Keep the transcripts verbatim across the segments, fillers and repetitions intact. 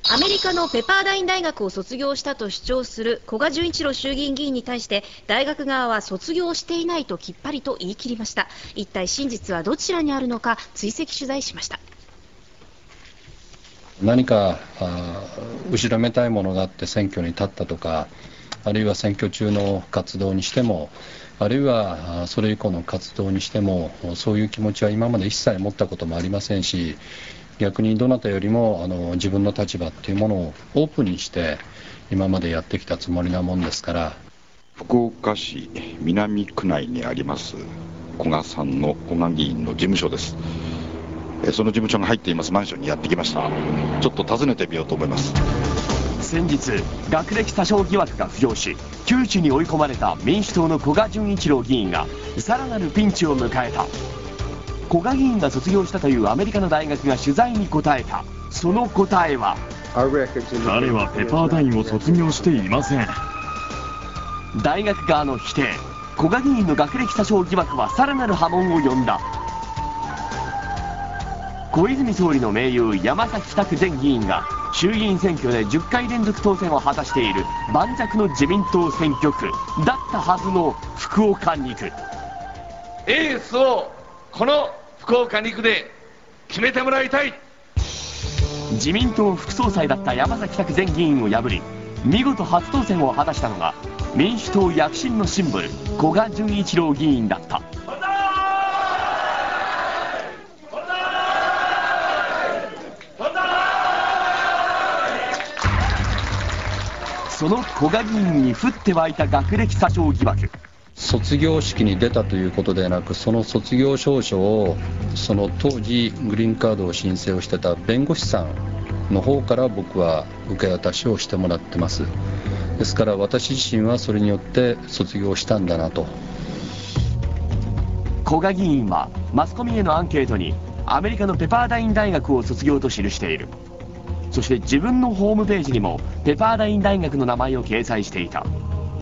アメリカのペパーダイン大学を卒業したと主張する古賀淳一郎衆議院議員に対して大学側は卒業していないときっぱりと言い切りました。一体真実はどちらにあるのか追跡取材しました。 何か後ろめたいものがあって選挙に立ったとか、あるいは選挙中の活動にしても、あるいはそれ以降の活動にしても、そういう気持ちは今まで一切持ったこともありませんし、逆にどなたよりもあの自分の立場っていうものをオープンにして今までやってきたつもりなもんですから。 福岡市南区内にあります古賀さんの古賀議員の事務所です。その事務所が入っていますマンションにやってきました。ちょっと訪ねてみようと思います。 先日学歴詐称疑惑が浮上し窮地に追い込まれた民主党の古賀淳一郎議員がさらなるピンチを迎えた。古賀議員が卒業したというアメリカの大学が取材に答えた。その答えは、 彼はペパーダインを卒業していません。 大学側の否定。古賀議員の学歴詐称疑惑はさらなる波紋を呼んだ。小泉総理の盟友山崎拓前議員が衆議院選挙でじゅっかい連続当選を果たしている盤石の自民党選挙区だったはずの福岡に区。 エースをこの福岡に区で決めてもらいたい。 自民党副総裁だった山崎拓前議員を破り見事初当選を果たしたのが民主党躍進のシンボル古賀淳一郎議員だった。その古賀議員に降って湧いた学歴詐称疑惑。 卒業式に出たということではなく、その卒業証書をその当時グリーンカードを申請をしてた弁護士さんの方から僕は受け渡しをしてもらってます。ですから私自身はそれによって卒業したんだなと。 古賀議員はマスコミへのアンケートにアメリカのペパーダイン大学を卒業と記している。そして自分のホームページにもペパーダイン大学の名前を掲載していた。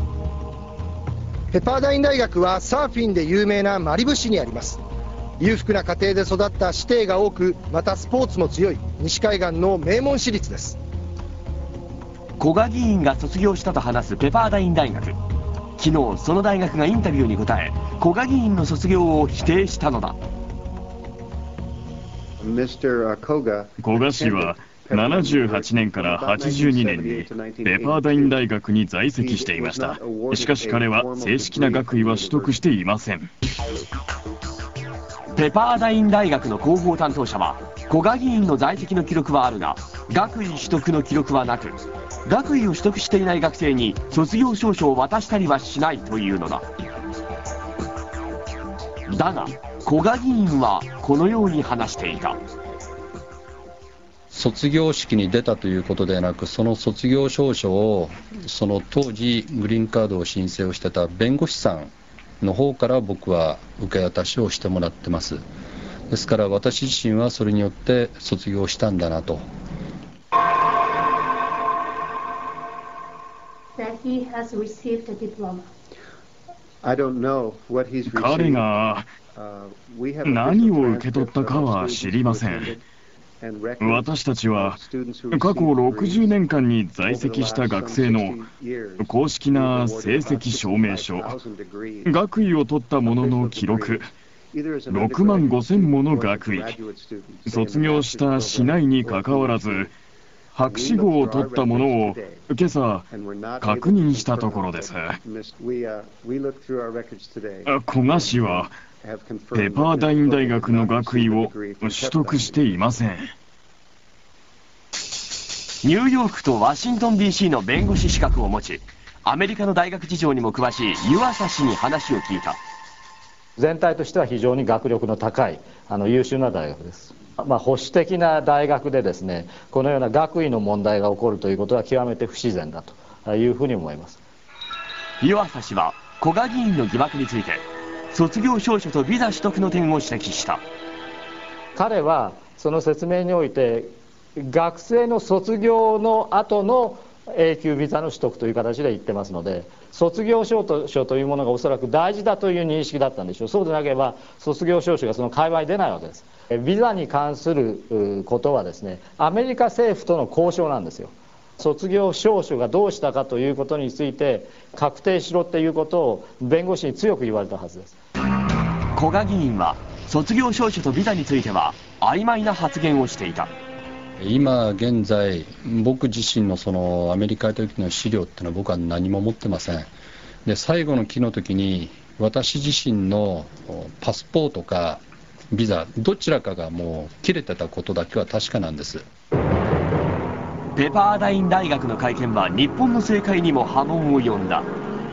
ペパーダイン大学はサーフィンで有名なマリブ市にあります。裕福な家庭で育った子弟が多く、またスポーツも強い西海岸の名門私立です。 古賀議員が卒業したと話すペパーダイン大学。昨日その大学がインタビューに答え古賀議員の卒業を否定したのだ。 古賀氏はななじゅうはちねんからはちじゅうにねんにペパーダイン大学に在籍していました。しかし彼は正式な学位は取得していません。 ペパーダイン大学の広報担当者は古賀議員の在籍の記録はあるが学位取得の記録はなく、学位を取得していない学生に卒業証書を渡したりはしないというのだ。だが古賀議員はこのように話していた。 卒業式に出たということではなく、その卒業証書をその当時グリーンカードを申請をしてた弁護士さんの方から僕は受け渡しをしてもらってます。ですから私自身はそれによって卒業したんだなと。 彼が何を受け取ったかは知りません。私たちは過去ろくじゅうねんかんに在籍した学生の公式な成績証明書、学位を取ったものの記録、ろくまんごせんもの学位、卒業したしないにかかわらず博士号を取ったものを今朝確認したところです。古賀氏はペパーダイン大学の学位を取得していません。 ニューヨークとワシントン ディーシー の弁護士資格を持ちアメリカの大学事情にも詳しい湯浅氏に話を聞いた。 全体としては非常に学力の高いあの優秀な大学です。まあ、保守的な大学でですね、このような学位の問題が起こるということは極めて不自然だというふうに思います。 湯浅氏は古賀議員の疑惑について卒業証書とビザ取得の点を指摘した。 彼はその説明において学生の卒業の後の永久ビザの取得という形で言ってますので、卒業証書というものがおそらく大事だという認識だったんでしょう。そうでなければ卒業証書がその界隈に出ないわけです。ビザに関することはですね、アメリカ政府との交渉なんですよ。卒業証書がどうしたかということについて確定しろっていうことを弁護士に強く言われたはずです。 古賀議員は卒業証書とビザについては曖昧な発言をしていた。 今現在、僕自身のそのアメリカ行った時の資料っていうのは僕は何も持ってません。で、最後の期の時に私自身のパスポートかビザどちらかがもう切れてたことだけは確かなんです。 ペパーダイン大学の会見は日本の政界にも波紋を呼んだ。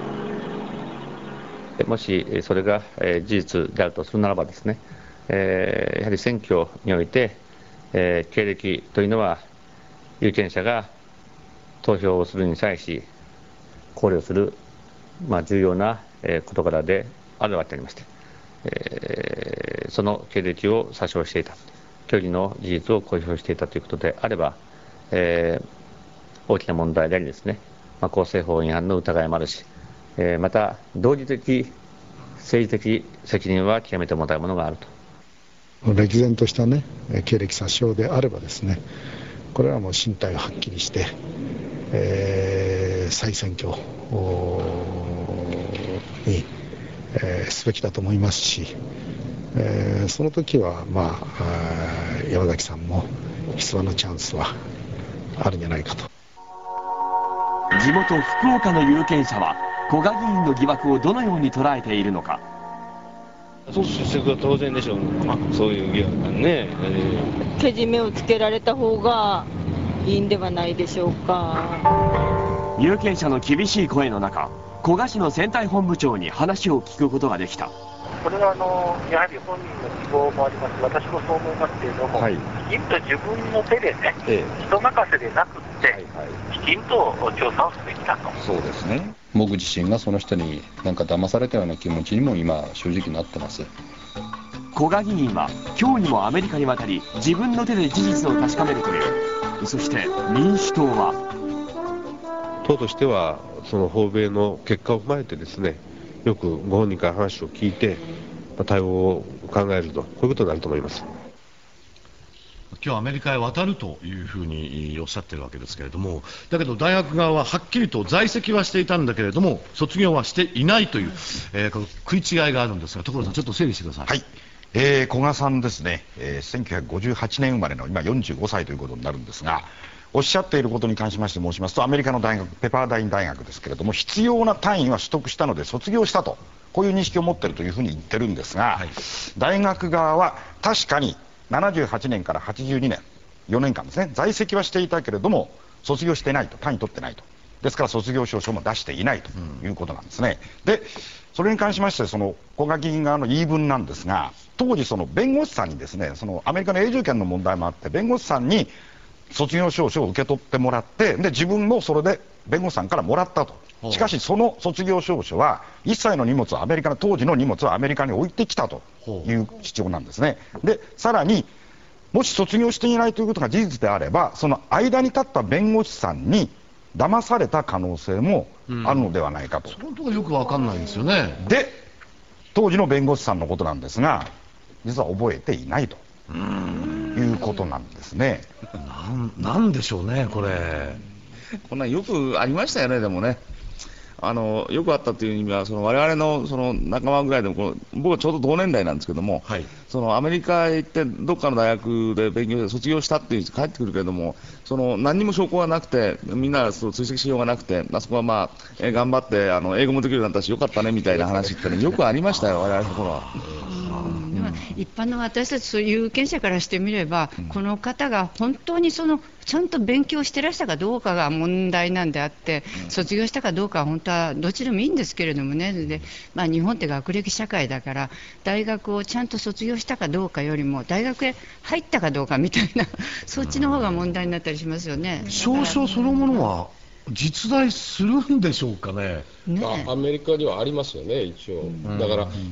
もしそれが事実であるとするならばですね、えー、やはり選挙において、えー、経歴というのは有権者が投票をするに際し考慮する、まあ、重要な事柄であるわけでありまして、えー、その経歴を詐称していた、虚偽の事実を公表していたということであれば、えー、大きな問題でありですね、まあ、公政法違反の疑いもあるし、えー、また道義的政治的責任は極めて重たいものがあると。 歴然としたね経歴詐称であればですね、これはもう進退をはっきりして、えー、再選挙に、えー、すべきだと思いますし、えー、その時はまあ山崎さんも出馬のチャンスはあるんじゃないかと。 地元福岡の有権者は古賀議員の疑惑をどのように捉えているのか。 出席は当然でしょう、あそういう疑惑ね、えー、けじめをつけられた方がいいんではないでしょうか。 有権者の厳しい声の中、古賀市の選対本部長に話を聞くことができた。 これはあのやはり本人の希望もあります、私もそう思いますけれども、はい、きちんと自分の手でね、ええ、人任せでなくって、はいはい、きちんと調査をすべきだと。 そうですね。僕自身がその人になんか騙されたような気持ちにも今正直なってます。 古賀議員は今日にもアメリカに渡り自分の手で事実を確かめるという。そして民主党は党としてはその訪米の結果を踏まえてですね、よくご本人から話を聞いて対応を考えると、こういうことになると思います。 今日アメリカへ渡るというふうにおっしゃってるわけですけれども、だけど大学側ははっきりと在籍はしていたんだけれども卒業はしていないという、えー、この食い違いがあるんですが、所さんちょっと整理してください。 はい、えー、古賀さんですね、えー、せんきゅうひゃくごじゅうはちねん生まれの今よんじゅうごさいということになるんですが、おっしゃっていることに関しまして申しますと、アメリカの大学ペパーダイン大学ですけれども、必要な単位は取得したので卒業したと、こういう認識を持っているというふうに言ってるんですが、はい、大学側は確かにななじゅうはちねんからはちじゅうにねんよねんかんですね、在籍はしていたけれども卒業していないと、単位取ってないと、ですから卒業証書も出していないということなんですね。うん、でそれに関しましてその古賀議員側の言い分なんですが、当時その弁護士さんにですね、そのアメリカの永住権の問題もあって弁護士さんに卒業証書を受け取ってもらって、で自分もそれで弁護士さんからもらったと。しかしその卒業証書は一切の荷物をアメリカの当時の荷物をアメリカに置いてきたという主張なんですね。でさらにもし卒業していないということが事実であれば、その間に立った弁護士さんに騙された可能性もあるのではないかと。 そのところよくわかんないですよね。 で当時の弁護士さんのことなんですが、実は覚えていないということなんですね。 なん、なんでしょうねこれ。 こんなんよくありましたよね。でもね、あのよくあったという意味は、その我々のその仲間ぐらいでもこの、僕はちょうど同年代なんですけども、はい、そのアメリカへ行ってどっかの大学で勉強して卒業したっていう人帰ってくるけれども、その何にも証拠がなくて、みんなその追跡しようがなくて、あそこはまあ、えー、頑張ってあの英語もできるようになったしよかったねみたいな話って、ね、よくありましたよ、我々の頃は。 一般の私たちそういう有権者からしてみれば、うん、この方が本当にそのちゃんと勉強してらしたかどうかが問題なんであって、うん、卒業したかどうかは本当はどっちでもいいんですけれどもね。で、まあ、日本って学歴社会だから大学をちゃんと卒業したかどうかよりも大学へ入ったかどうかみたいなそっちの方が問題になったりしますよね。 証書そのものは実在するんでしょうかね。 ね、アメリカにはありますよね、一応。だから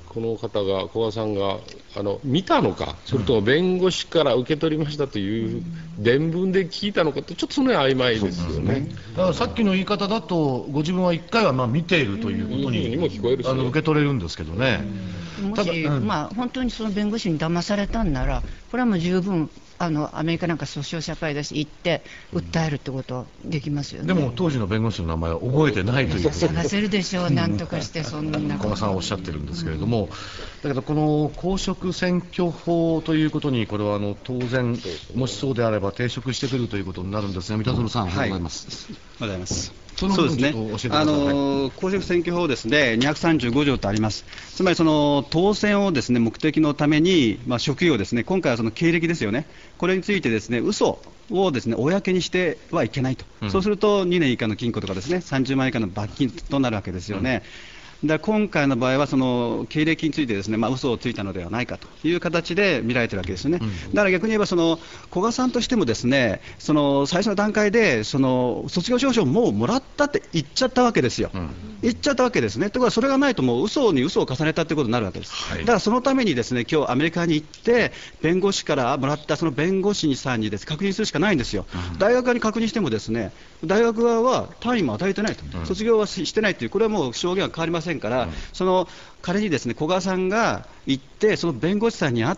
この方が、古賀さんがあの見たのか、それとも弁護士から受け取りましたという伝聞で聞いたのかって、ちょっとその辺曖昧ですよね。 だからさっきの言い方だと、ご自分はいっかいはまあ見ているということにも聞こえるし、あの受け取れるんですけどね。 もし、うん、まあ、本当にその弁護士に騙されたんなら、これはもう十分、あのアメリカなんか訴訟社会だし、行って訴えるってことはできますよね。 でも当時の弁護士の名前は覚えてないということで、 探せるでしょう、なんとかして、そんな古賀さんはおっしゃってるんですけれども、だけど、この公職選挙法ということに、これはあの当然、もしそうであれば、抵触してくるということになるんですが、三田園さん、おはようございます。 おはようございます。 そうですね、 あの公職選挙法ですね、にひゃくさんじゅうご条とあります、つまりその当選をですね目的のために、まあ、職業ですね、今回はその経歴ですよね、これについてですね嘘をですね公にしてはいけないと、うん、そうするとにねん以下の禁錮とかですねさんじゅうまんえん以下の罰金となるわけですよね。うんだ今回の場合は、その経歴についてですね、まあ、嘘をついたのではないかという形で見られているわけですよね、うん、だから逆に言えば、その古賀さんとしても、ですねその最初の段階で、その卒業証書をもうもらったって言っちゃったわけですよ、うん、言っちゃったわけですね。ところが、それがないと、もう嘘に嘘を重ねたということになるわけです、はい、だからそのために、ですね今日アメリカに行って、弁護士からもらったその弁護士さんにです、ね、確認するしかないんですよ、うん、大学側に確認しても、ですね大学側は単位も与えてないと、うん、卒業はしてないという、これはもう証言は変わりませんから、うん、その仮にですね古賀さんが行って、その弁護士さんに会って、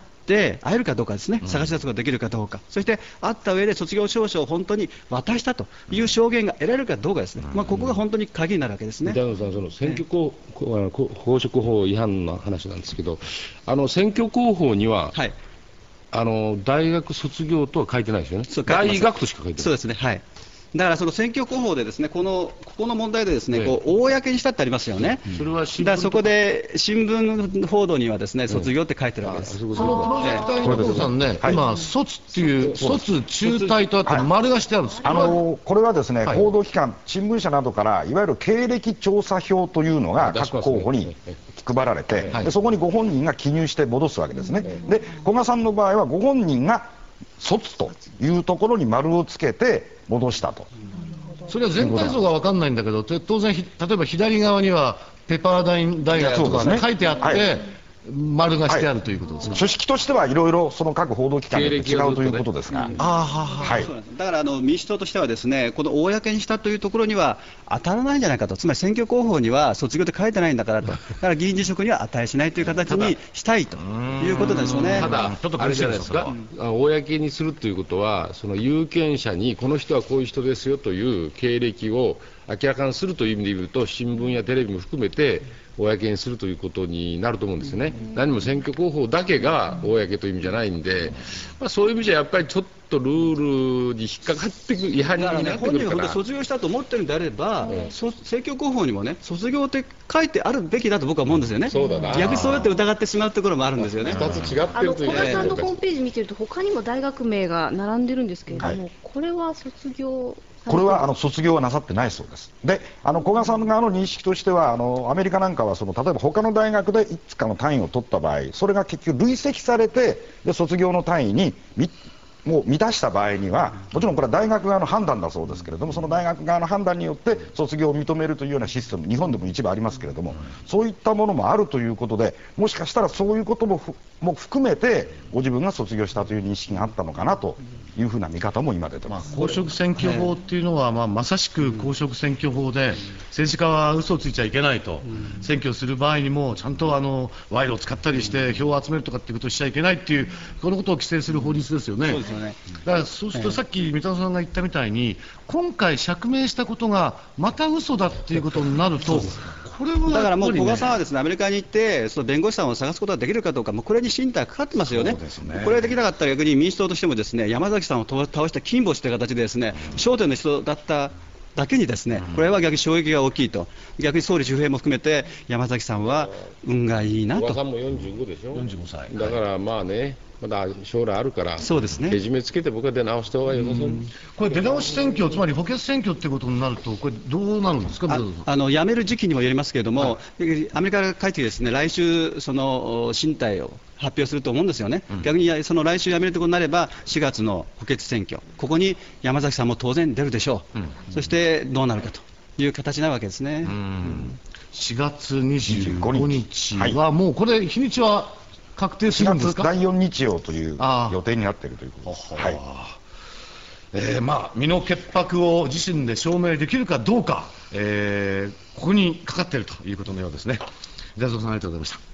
会えるかどうかですね、うん、探し出すことができるかどうか、そして会った上で卒業証書を本当に渡したという証言が得られるかどうかですね、うんまあ、ここが本当に鍵になるわけですね。 三田さん、その選挙公、ね、公職法違反の話なんですけど、あの選挙公報には、はい、あの大学卒業とは書いてないですよね、大学としか書いてない。 そうですね、はい。だからその選挙公報でですねこのここの問題でですね、こう公にしたってありますよね。それは新聞だからそこで新聞報道にはですね卒業って書いてるわけです。そのプロジェクターの所さんね、今卒っていう卒中退とあって丸がしてあるんです。 あのこれはですね報道機関新聞社などからいわゆる経歴調査票というのが各候補に配られて、でそこにご本人が記入して戻すわけですね。で古賀さんの場合はご本人が卒というところに丸をつけて戻したと。 それは全体像が分かんないんだけど、当然、例えば左側にはペパーダイン大学とか、ね、書いてあって、はい、丸がしてあるということですか。 書式としてはいろいろその各報道機関で違うということですが、 だからあの民主党としてはですねこの公にしたというところには当たらないんじゃないかと、つまり選挙公報には卒業って書いてないんだからと、だから議員辞職には値しないという形にしたいということですよね。 ただ、ちょっとあれじゃないですか、公にするということは、その有権者にこの人はこういう人ですよという経歴を明らかにするという意味で言うと、新聞やテレビも含めて公にするということになると思うんですね。何も選挙公報だけが公という意味じゃないんで、まあ、そういう意味じゃやっぱりちょっとルールに引っかかってくる、違反になってくるから、 本人が本当に卒業したと思ってるんであれば、うん、選挙公報にもね卒業って書いてあるべきだと僕は思うんですよね。そうだな、逆にそうやって疑ってしまうところもあるんですよね。ふたつ違ってるという、 古賀さんのホームページ見てると他にも大学名が並んでるんですけれども、はい、これは卒業これはあの卒業はなさってないそうです。で、あの古賀さん側の認識としては、あのアメリカなんかはその例えば他の大学でいくつかの単位を取った場合、それが結局累積されて、で卒業の単位にもう満たした場合には、もちろんこれは大学側の判断だそうですけれども、その大学側の判断によって卒業を認めるというようなシステム、日本でも一部ありますけれども、そういったものもあるということで、もしかしたらそういうこともも含めてご自分が卒業したという認識があったのかなというふうな見方も今出てます。 公職選挙法っていうのは、まあ、まさしく公職選挙法で、政治家は嘘をついちゃいけないと、選挙する場合にもちゃんとあの賄賂を使ったりして票を集めるとかっていうことをしちゃいけないっていう、このことを規制する法律ですよね。そうですよね。だからそうすると、さっき三田さんが言ったみたいに、今回釈明したことがまた嘘だっていうことになると、これは、ね、 だからもう古賀さんはですねアメリカに行ってその弁護士さんを探すことができるかどうか、もうこれに進退がかかってますよね。ねこれができなかったら逆に民主党としてもですね山崎さんを倒した金星という形でですね焦点の人だっただけにですねこれは逆に衝撃が大きいと、逆に総理周辺も含めて山崎さんは運がいいなと。 古賀さんもよんじゅうごでしょ。 よんじゅうごさいだからまあね、まだ将来あるから、 そうですね、 けじめつけて僕は出直した方がよさそう。 これ出直し選挙、つまり補欠選挙ってことになると、これどうなるんですか。 ああの辞める時期にもよりますけれども、はい、アメリカが帰ってですね来週その進退を発表すると思うんですよね、うん、逆にその来週辞めるところになればしがつの補欠選挙、ここに山崎さんも当然出るでしょう、うん、そしてどうなるかという形なわけですね。うん、 しがつにじゅうごにちは、もうこれ、日にちは確定するんですか。 しがつだいよん日曜という予定になっているということです。はい、 えーまあ、身の潔白を自身で証明できるかどうか、えー、ここにかかっているということのようですね。寺園さん、ありがとうございました。